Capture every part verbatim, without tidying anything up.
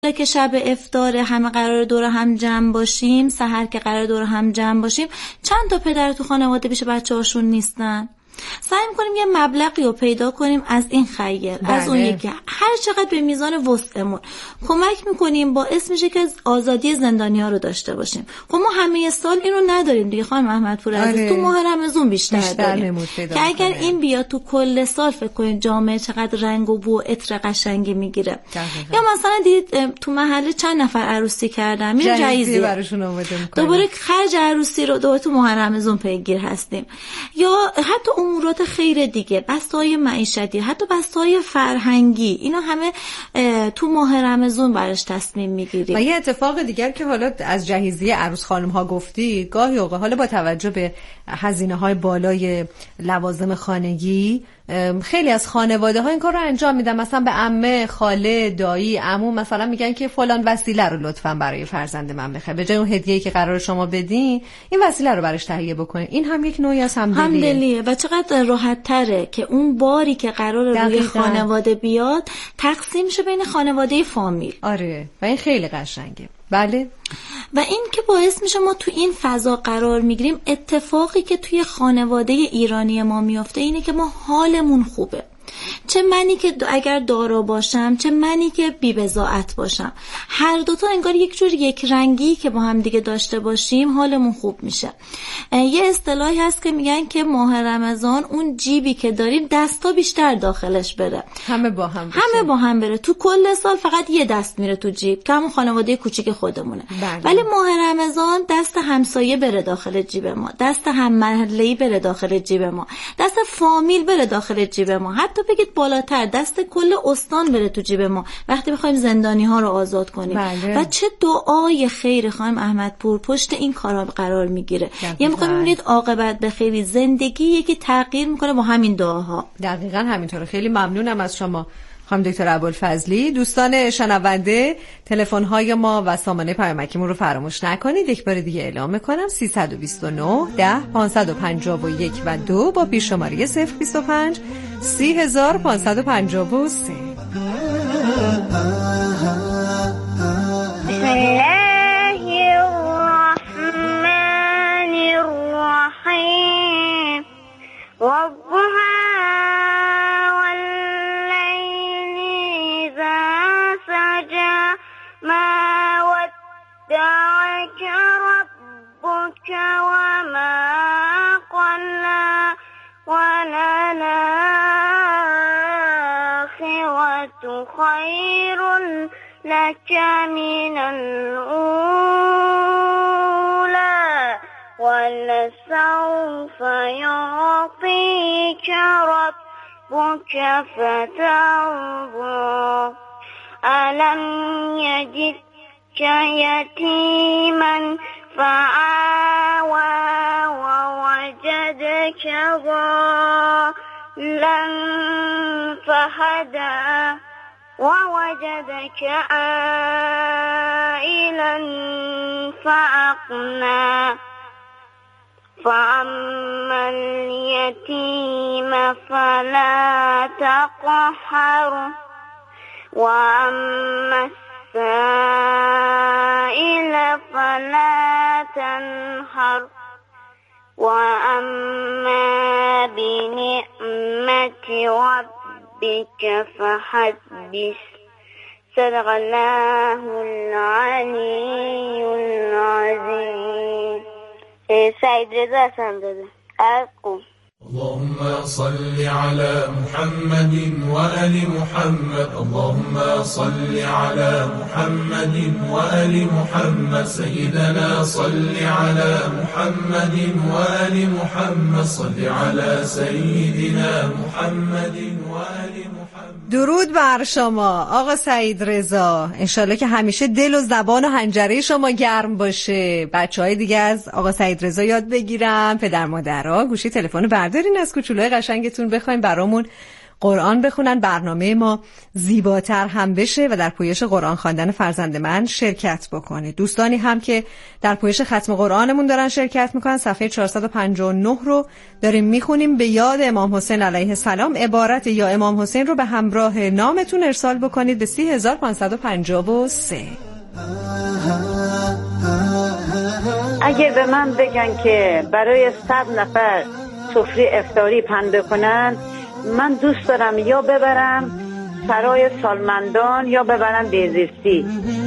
که شب افطار همه قرار دور هم جمع باشیم، سحر که قرار دور هم جمع باشیم، چند تا پدر تو خانواده پیش بچه‌هاشون نیستن. سعی می‌کنیم یه مبلغی رو پیدا کنیم از این خیر، بله. از اون یکی هر چقدر به میزان وسعمون کمک می‌کنیم، باعث میشه که آزادی زندانی‌ها رو داشته باشیم. خب ما همه سال اینو نداریم دیگه خانم احمدپور عزیز، آره. تو ماه رمضان بیشتر, بیشتر داریم که اگر کنه. این بیا تو کل سال فکر کنید جامعه چقدر رنگ و بو و عطر قشنگی میگیره. یا مثلا دید تو محله چند نفر عروسی کردن، میریم جایزه براشون آماده می‌کنیم، دوباره خرج عروسی رو دوباره تو ماه رمضان پیگیر هستیم. یا حتی امورات خیر دیگه، بسته‌های معیشتی، حتی بسته‌های فرهنگی، اینا همه تو ماه رمضان براش تصمیم میگیریم. و یه اتفاق دیگر که حالا از جهیزیه عروس خانم ها گفتی، گاهی اوقات حالا با توجه به هزینه‌های بالای لوازم خانگی خیلی از خانواده ها این کار رو انجام میدن، مثلا به عمه، خاله، دایی، عمو مثلا میگن که فلان وسیله رو لطفاً برای فرزند من بخر، به جای اون هدیه‌ای که قرار شما بدین این وسیله رو براش تهیه بکنین. این هم یک نوعی از همدلیه. همدلیه و چقدر راحت تره که اون باری که قرار روی خانواده بیاد تقسیم شه بین خانواده فامیل. آره و این خیلی قشنگه. بله. و این که باعث میشه ما تو این فضا قرار میگیریم. اتفاقی که توی خانواده ایرانی ما میفته اینه که ما حالمون خوبه، چه منی که اگر دارا باشم، چه منی که بی‌بضاعت باشم، هر دوتا انگار یک جور یک رنگی که با هم دیگه داشته باشیم حالمون خوب میشه. یه اصطلاحی هست که میگن که ماه رمضان اون جیبی که داریم دستا بیشتر داخلش بره، همه با هم بشه. همه با هم بره. تو کل سال فقط یه دست میره تو جیب که همون خانواده کوچیک خودمونه، بله. ولی ماه رمضان دست همسایه بره داخل جیب ما، دست هم محله‌ای بره داخل جیب ما، دست فامیل بره داخل جیب ما، حتی بگید بالاتر دست کل استان بره تو جیب ما وقتی بخوایم زندانی ها رو آزاد کنیم، بله. و چه دعای خیر خانم احمدپور پشت این کارا قرار میگیره. یه موقع میبینید عاقبت به خیری زندگی یکی تغییر میکنه با همین دعاها. دقیقاً همینطوره. خیلی ممنونم از شما خانم دکتر ابوالفضلی. دوستان شنونده تلفن های ما و سامانه پیامکیمون رو فراموش نکنید. یک بار دیگه اعلام میکنم سیصد و بیست و نه ده پانصد و پنجاه و یک و دو با پیش شماره صفر بیست و پنج سی هزار پانصد و پنجاه و سه. بسم الله الرحمن الرحیم. والضحى والليل إذا سجى ما ودعك ربك وما قلى وللآخرة خير لك من الأولى ولسوف يعطيك ربك فترضى ألم يجدك يتيما فآوى ووجدك ضالا فهدى ووجدك عائلا فأغنى فأما اليتيم فلا تقهر وأما السائل فلا تنهر وأما بنعمة ربك فحدث. صدق الله العلی العظیم. سعید رضا هستم داده ارقم. اللهم صل على محمد وآل محمد. اللهم صل على محمد وآل محمد. سيدنا صل على محمد وآل محمد. صل على سيدنا محمد وآل محمد. درود بر شما آقا سعید رضا. انشالله که همیشه دل و زبان و حنجره شما گرم باشه. بچهای دیگه از آقا سعید رضا یاد بگیرن. پدر مادرها گوشی تلفن بردارین از کوچولوی قشنگتون، بخواین برامون قرآن بخونن، برنامه ما زیباتر هم بشه و در پویش قرآن خواندن فرزند من شرکت بکنید. دوستانی هم که در پویش ختم قرآنمون دارن شرکت میکنن، صفحه چهارصد و پنجاه و نه رو داریم میخونیم. به یاد امام حسین علیه السلام عبارت یا امام حسین رو به همراه نامتون ارسال بکنید به سی هزار و پانصد و پنجاه و سه. اگه به من بگن که برای صد نفر سفره افطاری پهن بکنن، من دوست دارم یا ببرم سرای سالمندان یا ببرم بهزیستی.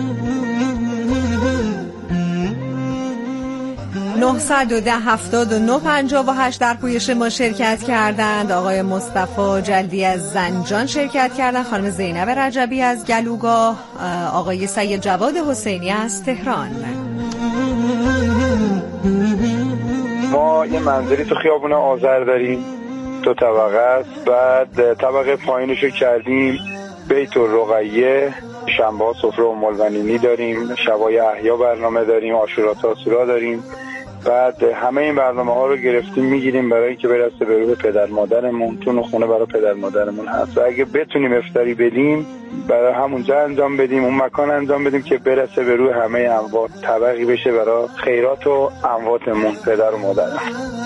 نهصد و ده هفتاد و نه پنجاه و هشت در پویش ما شرکت کردند. آقای مصطفی جلدی از زنجان شرکت کردند، خانم زینب رجبی از گلوگاه، آقای سید جواد حسینی از تهران. ما یه منزلی تو خیابون آذر داریم، دو طبقه است. بعد طبقه پایینشو کردیم بیت الرقیه، شنبه سفره ام البنینی داریم، شبای احیا برنامه داریم، عاشورا تاسوعا داریم. بعد همه این برنامه ها رو گرفتیم میگیریم برای اینکه برسه به روح پدر مادرمون. تو خونه برای پدر مادرمون هست و اگه بتونیم افطاری بدیم برای همونجا انجام بدیم، اون مکان انجام بدیم که برسه به روح همه اموات، طبقی بشه برای خیرات و امواتمون، پدر و مادرمون.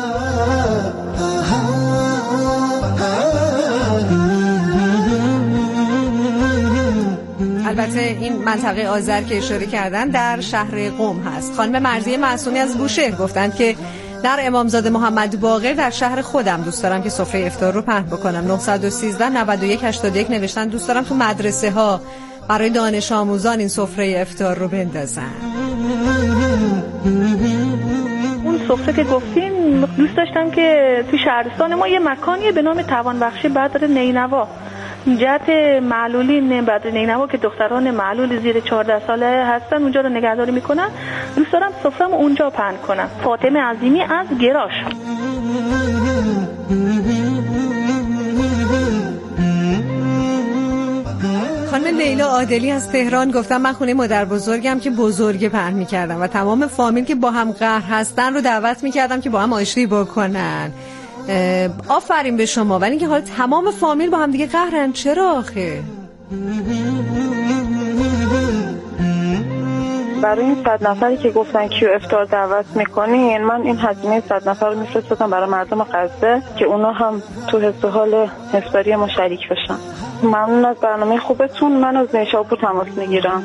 البته این منطقه آذر که اشاره کردن در شهر قم هست. خانم مرضیه معصومی از بوشهر گفتند که در امامزاده محمد باقر در شهر خودم دوست دارم که سفره افطار رو پهن بکنم. نه یک سه نه یک هشت یک نوشتن دوست دارم تو مدرسه ها برای دانش آموزان این سفره افطار رو بندازن. اون سفره که گفتیم دوست داشتم که تو شهرستان ما یه مکانیه به نام توانبخشی بدر نینوا، جهت معلولین بدر نینوا که دختران معلول زیر چهارده ساله هستن اونجا رو نگهداری میکنن. دوست دارم سفره‌مو اونجا پهن کنم. فاطمه عظیمی از گراش. خانم لیلا عادلی از تهران گفتم من خونه مادر بزرگم که بزرگ پهن میکردم و تمام فامیل که با هم قهر هستن رو دعوت میکردم که با هم آشتی بکنن. آفرین به شما، ولی اینکه حالا تمام فامیل با هم دیگه قهرن، چرا آخه؟ برای این صد نفری که گفتن کیو افطار دعوت میکنین، من این هزینه صد نفر رو میفرستم برای مردم غزه که اونا هم تو حس و حال افطاری ما شریک بشن. ممنون از برنامه خوبتون. من از نیشابور تماس میگیرم.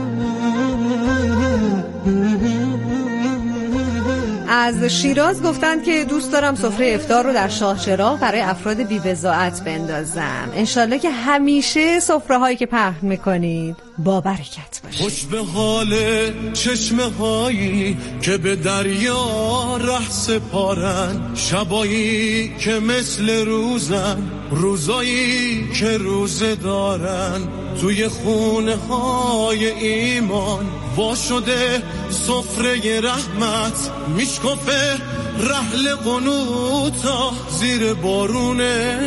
از شیراز گفتند که دوست دارم سفره افطار رو در شاهچراغ برای افراد بی‌وضاعت بندازم. انشالله که همیشه سفره هایی که پهن میکنید با برکت باشه. خوش به حال چشمه هایی که به دریا ره سپارن، شبایی که مثل روزن، روزایی که روزه دارن، توی خونه های ایمان وا شده سفره رحمت، میشکفه رحل قنوتا زیر بارون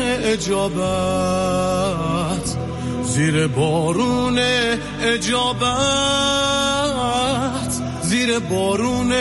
اجابت، زیر بارون اجابت، زیر بارون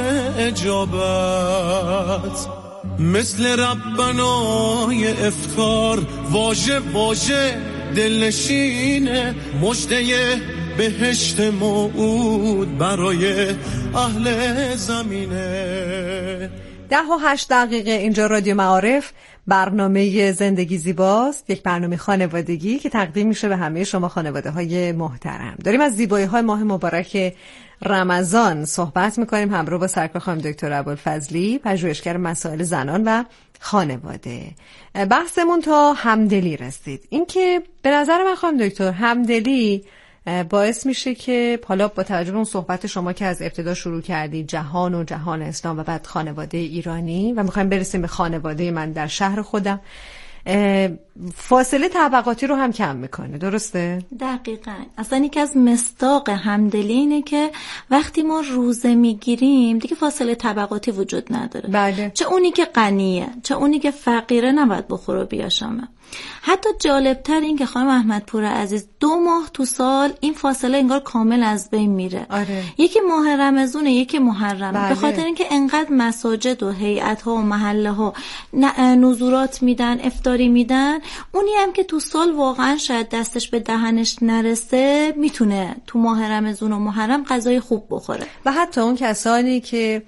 اجابت. مثل ربنای افطار واژه واژه دلنشینه، مژده بهشت موعود برای اهل زمینه. ده و هشت دقیقه اینجا رادیو معارف، برنامه زندگی زیباست، یک برنامه خانوادگی که تقدیم میشه به همه شما خانواده های محترم. داریم از زیبایی های ماه مبارک رمضان صحبت میکنیم همراه با سرکار خانم دکتر ابوالفضلی، پژوهشگر مسائل زنان و خانواده. بحثمون تا همدلی رسید. این که به نظر من خانم دکتر همدلی باعث میشه که حالا با توجه به اون صحبت شما که از ابتدا شروع کردی، جهان و جهان اسلام و بعد خانواده ایرانی و میخوایم برسیم به خانواده من در شهر خودم، فاصله طبقاتی رو هم کم میکنه. درسته؟ دقیقاً. اصلا یکی از مصداق همدلی اینه که وقتی ما روزه میگیریم دیگه فاصله طبقاتی وجود نداره. بله. چه اونی که غنیه چه اونی که فقیره نباید بخوره و بیاشامه. حتی جالبتر این که خانم احمدپور عزیز دو ماه تو سال این فاصله انگار کامل از بین میره. آره. یکی ماه رمضونه، یکی محرم. بله. به خاطر اینکه انقدر مساجد و هیئت ها و محله ها نذورات میدن، افطاری میدن، اونی هم که تو سال واقعا شاید دستش به دهنش نرسه میتونه تو ماه رمضان و محرم غذای خوب بخوره. و حتی اون کسانی که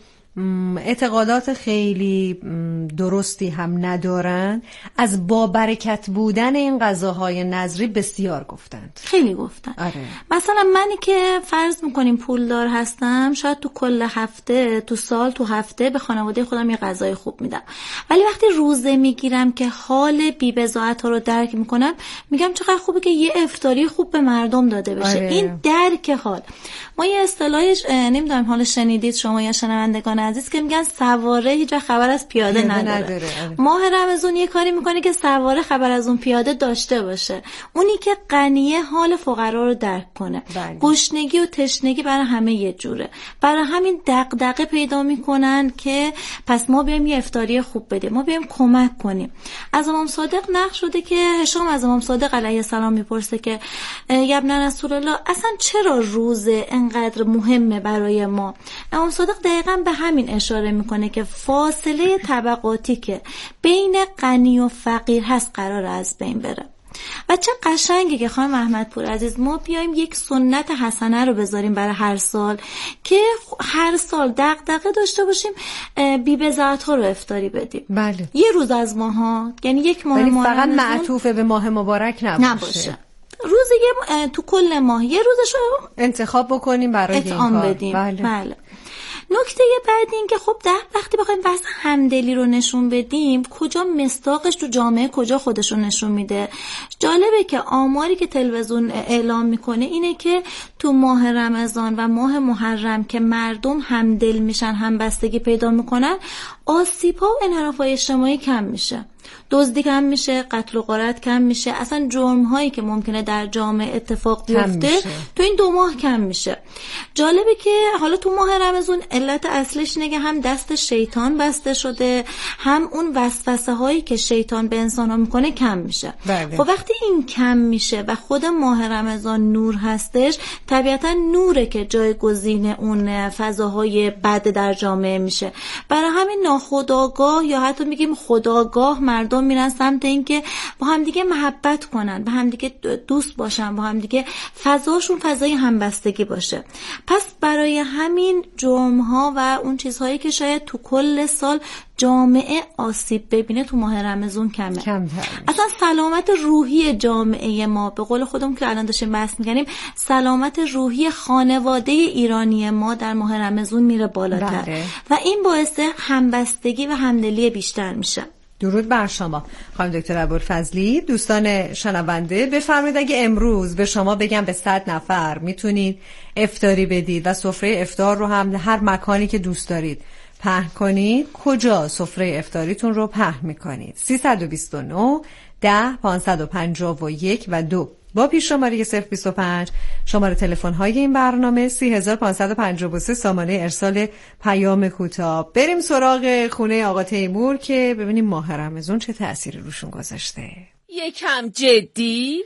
اعتقادات خیلی درستی هم ندارن از با برکت بودن این غذاهای نظری بسیار گفتند. خیلی گفتن. آره. مثلا منی که فرض میکنیم پولدار هستم، شاید تو کل هفته، تو سال، تو هفته به خانواده خودم یه غذای خوب میدم، ولی وقتی روزه میگیرم که حال بی‌بضاعت‌ها رو درک میکنم، میگم چقدر خوبه که یه افطاری خوب به مردم داده بشه. آره. این درک حال. ما یه اصطلاحش نمیدونم حالا شنیدید شما یا شنوندگان عزیز که میگن سواره هیچ خبر از پیاده, پیاده نداره, نداره. ماه رمضان یه کاری میکنه که سواره خبر از اون پیاده داشته باشه. اونی که غنیه حال فقرا رو درک کنه. بله. گشنگی و تشنگی برای همه یه جوره. برای همین دغدغه پیدا میکنن که پس ما بیایم یه افطاری خوب بدیم، ما بیایم کمک کنیم. از امام صادق نقل شده که هشام از امام صادق علیه السلام میپرسه که یا ابن رسول الله اصلا چرا روزه انقدر مهمه برای ما؟ امام صادق دقیقاً به همین اشاره میکنه که فاصله طبقاتی که بین غنی و فقیر هست قرار از بین بره. و چه قشنگه که خانم احمدپور عزیز ما بیایم یک سنت حسنه رو بذاریم برای هر سال که هر سال دغدغه داشته باشیم بی بضاعت ها رو افطاری بدیم. بله. یه روز از ماها، یعنی یک ماه ماه فقط معطوف به ماه مبارک نباشه, نباشه. روز یه تو کل ماه یه روزش رو انتخاب بکنیم برای این کار بدیم. بله. بله. نکته بعد این که خب ده وقتی بخوایم بحث همدلی رو نشون بدیم، کجا مصداقش تو جامعه کجا خودش رو نشون میده. جالبه که آماری که تلویزیون اعلام میکنه اینه که تو ماه رمضان و ماه محرم که مردم همدل میشن، همبستگی پیدا میکنن، آسیب‌ها و انحراف‌های اجتماعی کم میشه، دزدی کم میشه، قتل و غارت کم میشه، اصلا جرم هایی که ممکنه در جامعه اتفاق بیفته تو این دو ماه کم میشه. جالبه که حالا تو ماه رمضان علت اصلش اینه که هم دست شیطان بسته شده، هم اون وسوسه هایی که شیطان به انسان ها میکنه کم میشه. بله. خب وقتی این کم میشه و خود ماه رمضان نور هستش، طبیعتا نوره که جایگزین اون فضاهای بد در جامعه میشه. برای همین ناخودآگاه یا حتی میگیم خودآگاه مردم میرن سمت این که با هم دیگه محبت کنن، با هم دیگه دوست باشن، با هم دیگه فضاشون فضای همبستگی باشه. پس برای همین جرم ها و اون چیزهایی که شاید تو کل سال جامعه آسیب ببینه تو ماه رمضان کمه. کم اصلا سلامت روحی جامعه ما، به قول خودم که الان داشتیم بحث می‌کردیم، سلامت روحی خانواده ایرانی ما در ماه رمضان میره بالاتر. بله. و این باعث همبستگی و همدلی بیشتر میشه. درود بر شما خانم دکتر ابوالفضلی. دوستان شنونده بفرمایید اگه امروز به شما بگم به صد نفر میتونید افطاری بدید و سفره افطار رو هم هر مکانی که دوست دارید پهن کنید، کجا سفره افطاریتون رو پهن میکنید؟ سیصد و بیست و نه ده پانصد و پنجاه و یک و دو با پیش شماره صفر بیست و پنج شماره تلفن های این برنامه سی هزار پانصد و پنجاه و سه سامانه ارسال پیام کوتاه. بریم سراغ خونه آقا تیمور که ببینیم ماه رمضان چه تأثیری روشون گذاشته. یکم جدی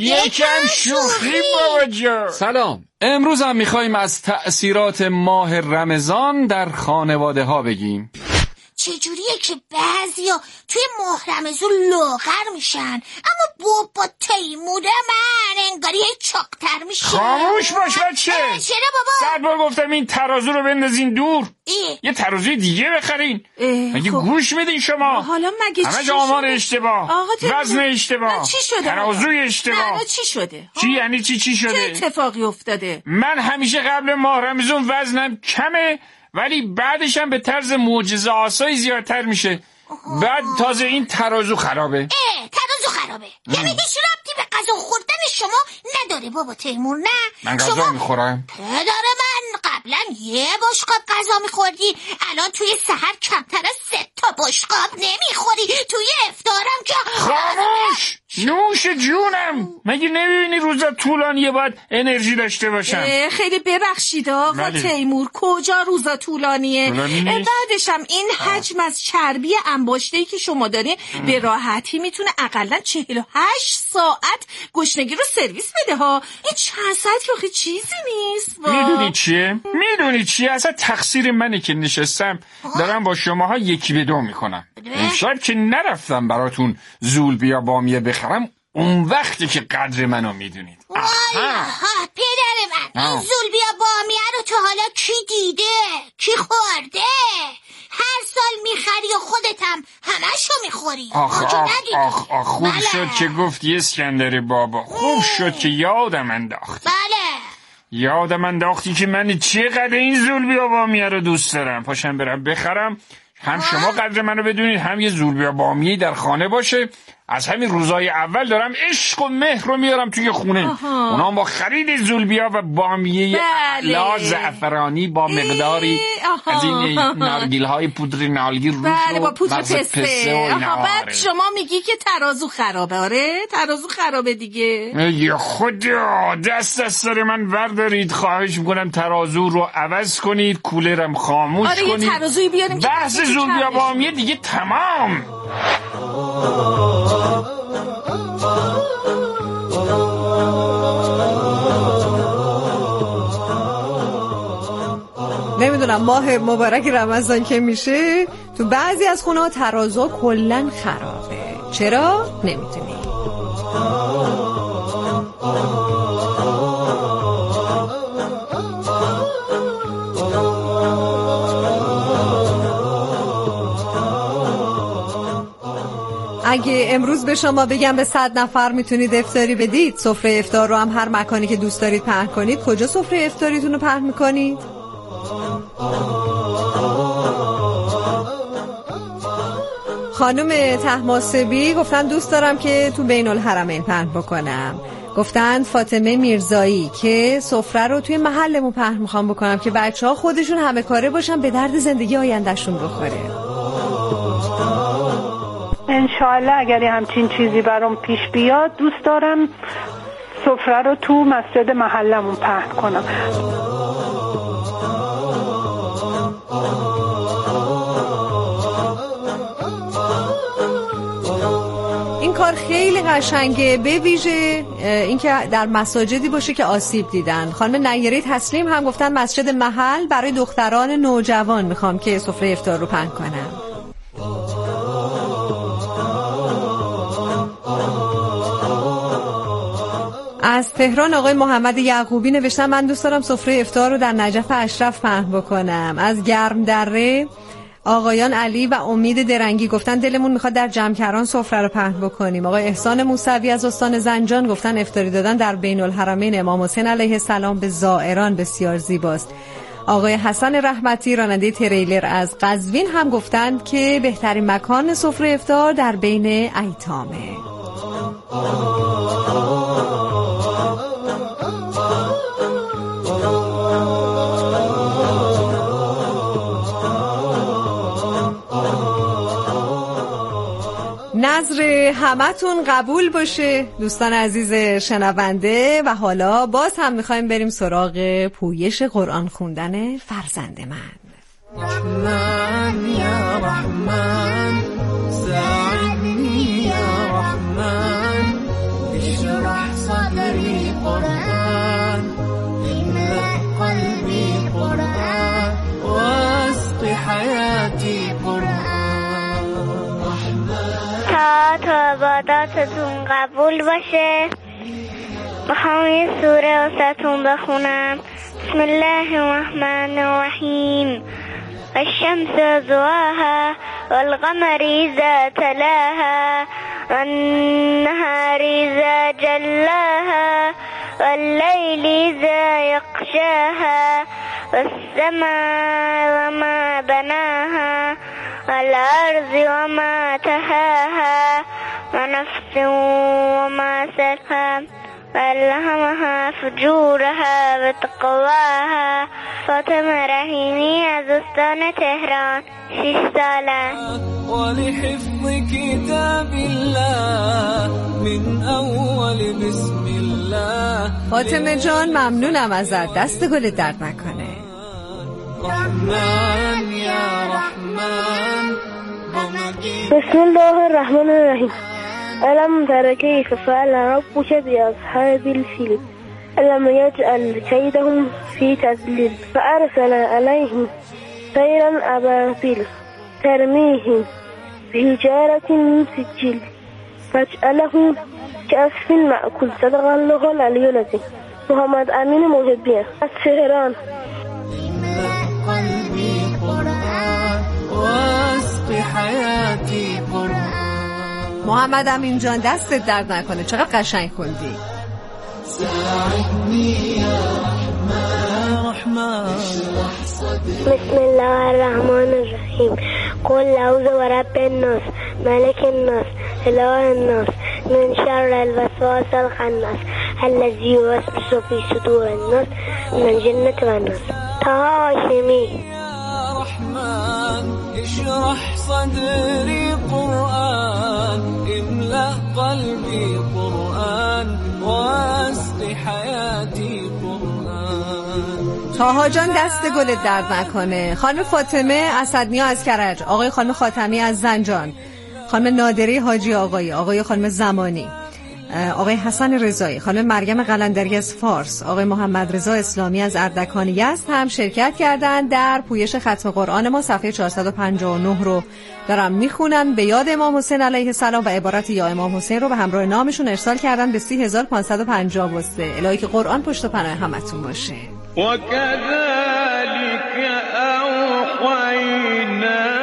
یکم شوخی بابا جان. سلام. امروز هم میخوایم از تأثیرات ماه رمضان در خانواده ها بگیم. چجوریه که بعضیا توی ماه رمضان لاغر میشن اما بابا تیمور من انگاری چاقتر میشه؟ خاموش باش بچه. چرا بابا؟ صد بار گفتم این ترازو رو بندازین دور. ای. یه ترازوی دیگه بخرین. مگه خب. گوش میدین شما؟ حالا مگه چی همه آمار اشتباه، وزن اشتباه، چی شده؟ ترازوی اشتباه. چی شده؟ چی یعنی چی چی شده؟ چه اتفاقی افتاده؟ من همیشه قبل ماه رمضان وزنم کمه ولی بعدش هم به طرز معجزه آسایی زیادتر میشه. آه. بعد تازه این ترازو خرابه. اه ترازو خرابه ام. یعنی هیچ ربطی به غذا خوردن شما نداره بابا تیمور؟ نه من غذا شما... میخورم. پدر من قبلا یه بشقاب غذا میخوردی، الان توی سحر کمتر از سه تا تا بشقاب نمیخوری توی افتارم که خاموش. نوش جونم، مگه نمیبینی روزا طولانیه باید انرژی داشته باشم؟ خیلی ببخشید آقا تیمور، کجا روزا طولانیه؟ بعدش هم این حجم از چربی انباشته‌ای که شما دارین به راحتی میتونه اقلا چهل و هشت ساعت گشنگی رو سرویس بده ها. این چند ساعت که آخه چیزی نیست. میدونی چیه؟ میدونی چیه؟ اصلا تقصیر منه که نشستم دارم با شماها یکی به دو میکنم. امشب که نرفتم براتون زول بیا بامیه بخرم، اون وقتی که قدر منو میدونید. آها پدر من، این زول بیا بامیه رو تا حالا کی دیده؟ کی خورده؟ هر سال میخری و خودت هم همشو میخوری. آخ آخ آخ آخ خوب بله. شد که گفتی اسکندر بابا، خوب شد که یادم انداختی. بله یادم انداختی که من چقدر این زول بیا بامیه رو دوست دارم. پاشم برم بخرم، هم شما قدر منو بدونید، هم یه زول بیا بامیه در خانه باشه. از همین روزای اول دارم عشق و مهر رو میارم توی خونه. اونا با خرید زولبیا و بامیه لا زعفرانی با مقداری از این نارگیل های پودر نارگیل روش بله با پودر پسته, پسته و بعد شما میگی که ترازو خرابه. آره ترازو خرابه دیگه. ای خدا، دست از سر من بردارید، خواهش میکنم ترازو رو عوض کنید، کولرم خاموش آره کنید. آره یه ترازوی بیاریم. بحث زولبیا بامیه دیگه تمام. نمیدونم ماه مبارک رمضان که میشه تو بعضی از خونه ها ترازو کلن خرابه. چرا؟ نمیدونی. اگه امروز به شما بگم به صد نفر میتونید افطاری بدید، سفره افطار رو هم هر مکانی که دوست دارید پهن کنید، کجا سفره افطاریتون رو پهن میکنید؟ خانم طهماسبی گفتن دوست دارم که تو بین الحرمین پهن بکنم. گفتن فاطمه میرزایی که سفره رو توی محلمون پهن میخوام بکنم که بچه ها خودشون همه کاره باشن، به درد زندگی آیندهشون بخوره. انشالله اگر همچین چیزی برام پیش بیاد دوست دارم سفره رو تو مسجد محلمون پهن کنم. این کار خیلی قشنگه، به ویژه اینکه در مساجدی باشه که آسیب دیدن. خانم نیره تسلیم هم گفتن مسجد محل برای دختران نوجوان میخوام که سفره افطار رو پهن کنم. از تهران آقای محمد یعقوبی نوشتن من دوست دارم سفره افطار رو در نجف اشرف پهن بکنم. از گرم دره آقایان علی و امید درنگی گفتن دلمون میخواد در جمکران سفره رو پهن بکنیم. آقای احسان موسوی از استان زنجان گفتن افطاری دادن در بین الحرمین امام حسین علیه السلام به زائران بسیار زیباست. آقای حسن رحمتی راننده تریلر از قزوین هم گفتند که بهترین مکان سفره افطار در بین ایتامه. نظر همتون قبول باشه دوستان عزیز شنونده. و حالا باز هم میخوایم بریم سراغ پویش قرآن خوندن فرزند من. رحمن یا رحمن ساعدنی یا رحمن اشرح صدری قرآن املأ قلبی قرآن واسق حیاتی قرآن. تا تا عباداتتون قبول باشه بخوام این سوره واسهتون بخونم. بسم الله الرحمن الرحیم. الشمس ضحاها والقمر إذا تلاها والنهار إذا جلاها والليل إذا يغشاها والسماء وما بناها والأرض وما تهاها ونفس وما سواها فألهمها فجورها وتقواها فاطمه رحیمی از استان تهران، شش ساله. ولحفظ کتاب الله من اول بسم الله. فاطمه جان ممنونم ازت، دست گلت درد نکنه. رحمن یا رحمن. بسم الله الرحمن الرحیم. ألم تر كيف فعل ربك بأصحاب الفيل ألم يجعل كيدهم في تضليل فأرسل عليهم طيرا أبابيل ترميهم بحجارة من سجيل فاجعلهم كعصف مأكول. صدق الله العلي العظيم. محمد امین محبی از تهران. قلبي قرآن واسق حياتي قرآن. محمد امین جان دستت درد نکنه، چقدر قشنگ خوندی. بسم الله الرحمن الرحیم. قل اعوذ برب الناس ملک الناس اله الناس من شر الوسواس الخناس الذی یوسوس فی صدور الناس من الجنة والناس. طه هاشمی. اشرح صدري قرآن املأ قلبي قرآن واسق حياتي قرآن. طاها جان دست گلت درد نکنه. خانم فاطمه اسدنیا از کرج، آقای خانم خاتمی از زنجان، خانم نادری حاجی آقایی، آقای خانم زمانی، آقای حسن رضایی، خانم مریم قلندری از فارس، آقای محمد رضا اسلامی از اردکان یزد هم شرکت کردن در پویش ختم قرآن ما. صفحه چهارصد و پنجاه و نه رو دارم میخونم. به یاد امام حسین علیه السلام و عبارت یا امام حسین رو به همراه نامشون ارسال کردن به سی هزار و پانصد و پنجاه و سه. الهی که قرآن پشت و پناه همتون باشه. و کذالک اوحینا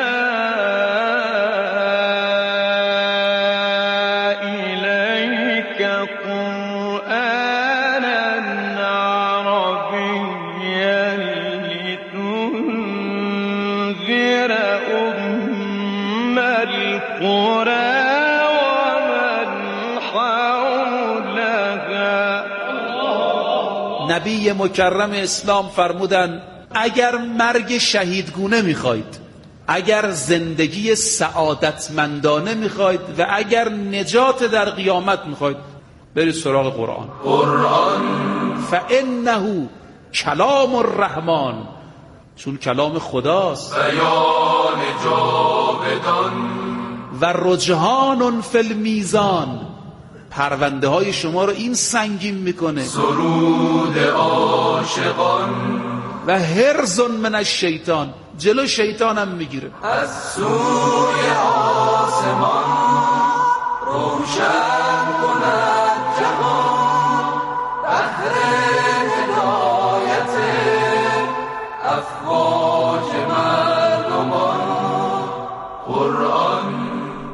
نبی مکرم اسلام فرمودن اگر مرگ شهیدگونه میخواید، اگر زندگی سعادتمندانه میخواید و اگر نجات در قیامت میخواید، برید سراغ قرآن. قرآن فانه کلام الرحمن، چون کلام خداست. بیان جاودان و رجحان فی المیزان، پرونده های شما رو این سنگین میکنه. سرود عاشقان و حرز من الشیطان، جلو شیطان هم میگیره. از سوی آسمان روشن کند جهان، بحر هدایت افواج مردمان. قرآن.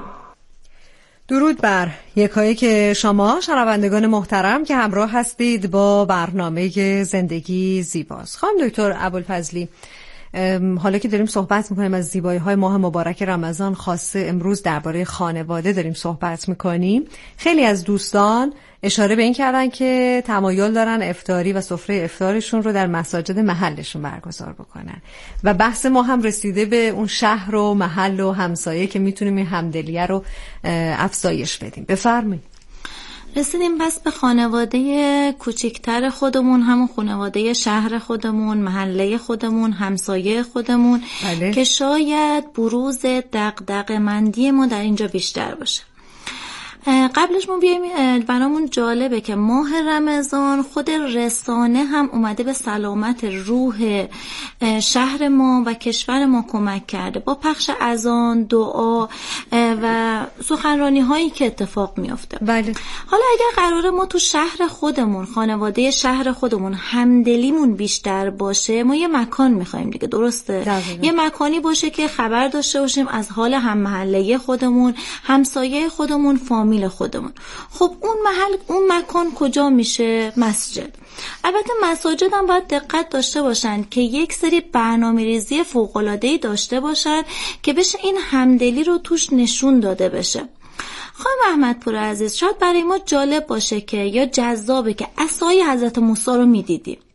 درود بر یکایک شما شنوندگان محترم که همراه هستید با برنامه زندگی زیباست. خانم دکتر ابوالفضلی، حالا که داریم صحبت میکنیم از زیبایی های ماه مبارک رمضان، خاصه امروز درباره خانواده داریم صحبت میکنیم، خیلی از دوستان اشاره به این کردن که تمایل دارن افطاری و سفره افطارشون رو در مساجد محلشون برگزار بکنن و بحث ما هم رسیده به اون شهر و محل و همسایه که میتونیم این همدلیه رو افزایش بدیم. بفرمایید. رسیدیم پس به خانواده کوچکتر خودمون، همون خانواده شهر خودمون، محله خودمون، همسایه خودمون. بله. که شاید بروز دغدغه‌مندی ما در اینجا بیشتر باشه. قبلش ما بیایم، برامون جالبه که ماه رمضان خود رسانه هم اومده به سلامت روح شهر ما و کشور ما کمک کرده با پخش اذان، دعا و سخنرانی هایی که اتفاق میافته. بله. حالا اگر قراره ما تو شهر خودمون، خانواده شهر خودمون همدلیمون بیشتر باشه، ما یه مکان میخوایم دیگه، درسته؟ دقیقا. یه مکانی باشه که خبر داشته باشیم از حال هم محله خودمون، همسایه خودمون، فامیل خودمون. خب اون محل، اون مکان کجا میشه؟ مسجد. البته مساجد هم باید دقت داشته باشن که یک سری برنامه‌ریزی فوق‌العاده‌ای داشته باشن که بشه این همدلی رو توش نشون داده بشه. خانم احمدپور عزیز، شاید برای ما جالب باشه که یا جذابه که عصای حضرت موسی رو میدیدیم.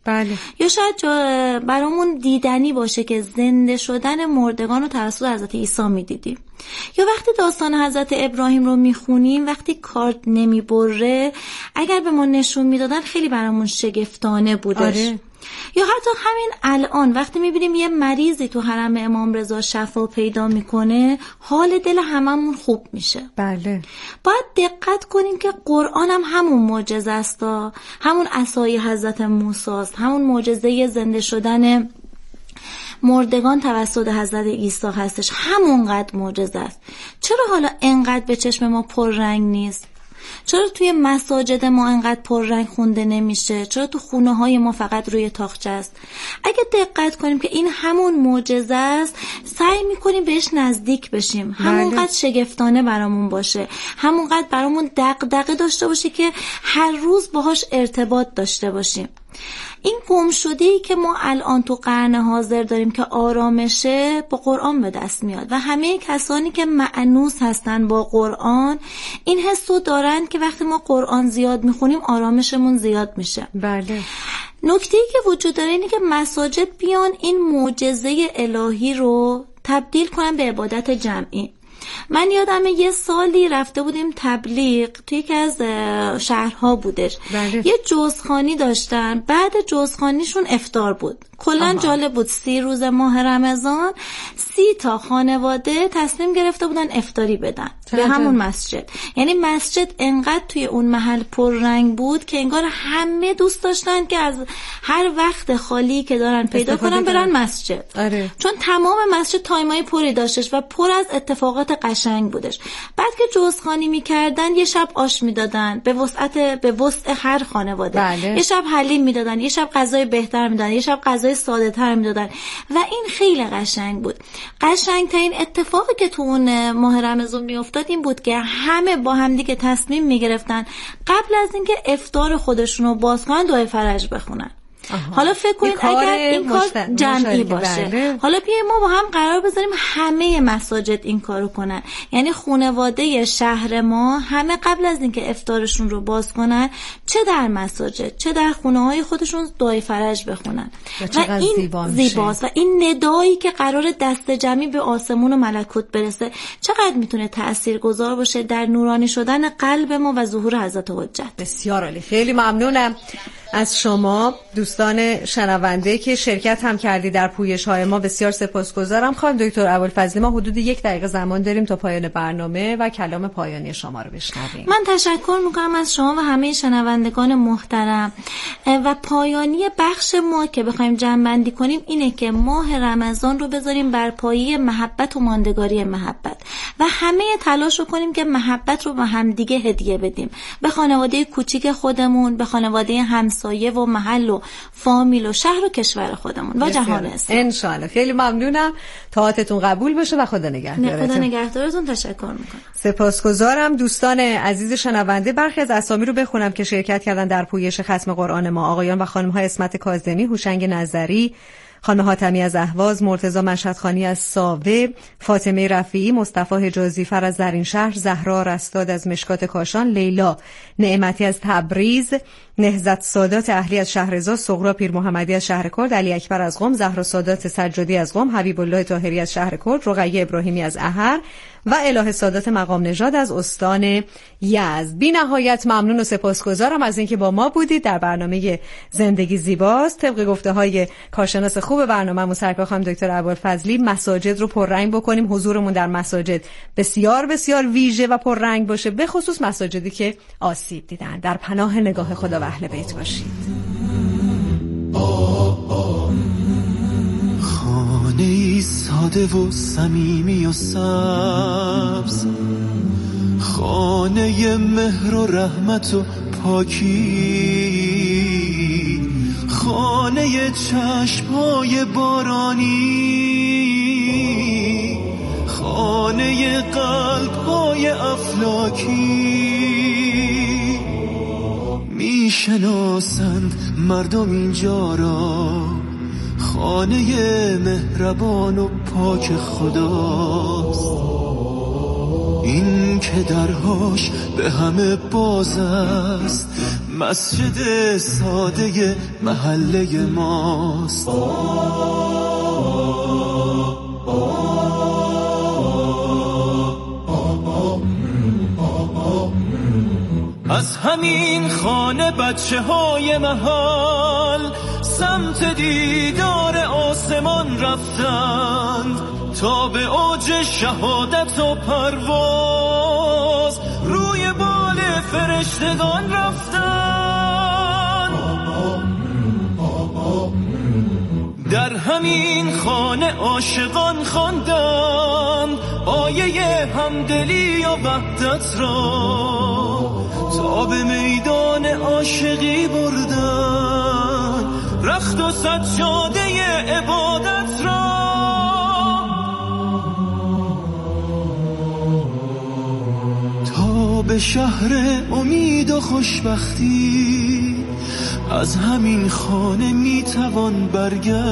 بله. یا شاید برامون دیدنی باشه که زنده شدن مردگان رو توسط حضرت عیسی میدیدیم. یا وقتی داستان حضرت ابراهیم رو میخونیم، وقتی کارت نمیبره، اگر به ما نشون میدادن خیلی برامون شگفتانه بودش. آره. یا حتی همین الان وقتی میبینیم یه مریضی تو حرم امام رضا شفا پیدا میکنه، حال دل هممون خوب میشه. بله. باید دقت کنیم که قرآن هم همون معجزه است، همون عصای حضرت موسی است، همون معجزه زنده شدن مردگان توسط حضرت عیسی هستش، همونقدر معجزه است. چرا حالا انقدر به چشم ما پررنگ نیست؟ چرا توی مساجد ما انقدر پررنگ خونده نمیشه؟ چرا تو خونه های ما فقط روی تاقچه است؟ اگه دقت کنیم که این همون معجزه است، سعی میکنیم بهش نزدیک بشیم، همونقدر شگفتانه برامون باشه، همونقدر برامون دغدغه داشته باشه که هر روز باهاش ارتباط داشته باشیم. این گمشده‌ای که ما الان تو قرن حاضر داریم که آرامشه، با قرآن به دست میاد و همه کسانی که مأنوس هستن با قرآن این حسو دارن که وقتی ما قرآن زیاد میخونیم آرامشمون زیاد میشه. بله. نکته‌ای که وجود داره اینه که مساجد بیان این معجزه الهی رو تبدیل کنن به عبادت جمعی. من یادمه یه سالی رفته بودیم تبلیغ توی یکی از شهرها بودش. بله. یه جزخانی داشتن، بعد جزخانیشون افطار بود. کلن جالب بود، سی روز ماه رمضان سی تا خانواده تصمیم گرفته بودن افطاری بدن به همون مسجد. یعنی مسجد انقدر توی اون محل پررنگ بود که انگار همه دوست داشتن که از هر وقت خالی که دارن پیدا کنن برن مسجد. آره. چون تمام مسجد تایمای پری داشتش و پر از اتفاقات قشنگ بودش. بعد که جزخوانی میکردن یه شب آش میدادن به وسعت به وسع هر خانواده. بله. یه شب حلیم میدادن، یه شب غذای بهتر میدادن، یه شب غذای ساده تر میدادن و این خیلی قشنگ بود. قشنگ ترین اتفاقی که تو اون ماه رمضان میافتاد این بود که همه با هم دیگه تصمیم میگرفتن قبل از اینکه افطار خودشون رو باز کنن دعای فرج بخونن. آها. حالا فکر کنید اگر این کار مشت... جمعی باشه، بله. حالا بیایم ما با هم قرار بذاریم همه مساجد این کارو کنن، یعنی خانواده شهر ما همه قبل از اینکه افطارشون رو باز کنن چه در مساجد چه در خونه‌های خودشون دعای فرج بخونن و, و این زیبا زیباست و این ندایی که قرار دست جمعی به آسمون و ملکوت برسه چقدر میتونه تاثیرگذار باشه در نورانی شدن قلب ما و ظهور حضرت حجت. بسیار عالی، خیلی ممنونم از شما دوستان شنونده که شرکت هم کردی در پویش های ما. بسیار سپاسگزارم. خانم دکتر ابوالفضلی، ما حدود یک دقیقه زمان داریم تا پایان برنامه و کلام پایانی شما رو بشنویم. من تشکر میکنم از شما و همه شنوندگان محترم و پایانی بخش ما که بخوایم جمع‌بندی کنیم اینه که ماه رمضان رو بذاریم بر پایه محبت و ماندگاری محبت و همه تلاش رو کنیم که محبت رو به هم دیگه هدیه بدیم، به خانواده کوچیک خودمون، به خانواده همسایه و محل و فامیل و شهر و کشور خودمون و جهان اسلام. ان شاء الله. خیلی ممنونم. طاعتتون قبول بشه و خدا نگهدارتون. خدا نگهدارتون. تشکر میکنم. سپاسگزارم. دوستان عزیز شنونده، برخی از اسامی رو بخونم که شرکت کردن در پویش ختم قرآن ما. آقایان و خانم‌های اسمت کاظمی، هوشنگ نظری، خانم حاتمی از اهواز، مرتضی مشهدخانی از ساوه، فاطمه رفیعی، مصطفی حجازی فر از زرین شهر، زهرا رستاد از مشکات کاشان، لیلا نعمتی از تبریز، نهضت سادات اهلی از شهرزاد، صغرا پیر محمدی از شهر کرد، علی اکبر از قم، زهرا سادات سجادی از قم، حبیب الله طاهری از شهر کرد، رقیه ابراهیمی از احر و الهه سادات مقام نژاد از استان یزد. بی نهایت ممنون و سپاسگزارم از اینکه با ما بودید در برنامه زندگی زیباست. طبق گفته های کارشناس خوب برنامه‌مون سرکار خانم دکتر ابوالفضلی، مساجد رو پررنگ بکنیم، حضورمون در مساجد بسیار بسیار ویژه و پررنگ باشه، به خصوص مساجدی که آسیب دیدن. در پناه نگاه خدا و اهل بیت باشید. خانه‌ای ساده و صمیمی و سبز، خانه مهر و رحمت و پاکی، خانه چشم‌های بارانی، خانه قلب‌های افلاکی. میشناسند مردم اینجا را خانه مهربان و پاک خداست، این که درهاش به همه باز است، مسجد ساده محله ماست. از همین خانه بچه های محل سمت دیدار آسمان رفتند، تا به اوج شهادت و پرواز روی بال فرشتگان رفتند. در همین خانه عاشقان خواندند آیه همدلی و وحدت را، تا به میدان عاشقی بردن رخت و سجاده عبادت را. تا به شهر امید و خوشبختی از همین خانه میتوان برگشت.